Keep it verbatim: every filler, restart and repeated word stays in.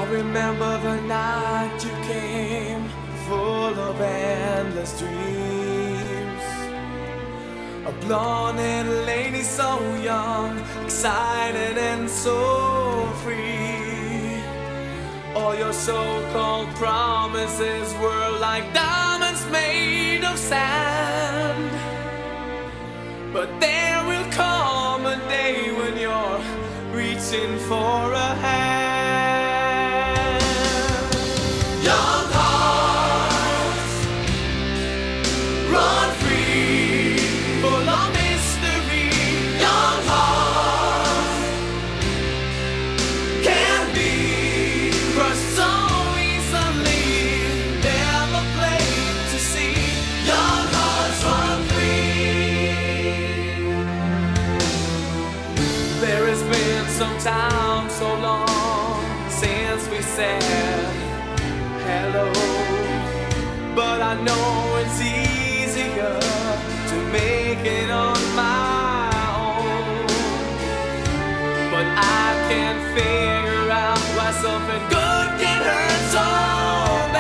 remember the night you came, full of endless dreams. A blonde and lady so young, excited and so free. All your so-called promises were like diamonds made of sand. But there will come a day when you're reaching for a hand. Young hearts, run free, full of mystery. Young hearts can be crushed so easily, never plain to see. Young hearts, run free. There has been some time so long since we said hello, but I know it's easier to make it on my own. But I can't figure out why something good can hurt so bad.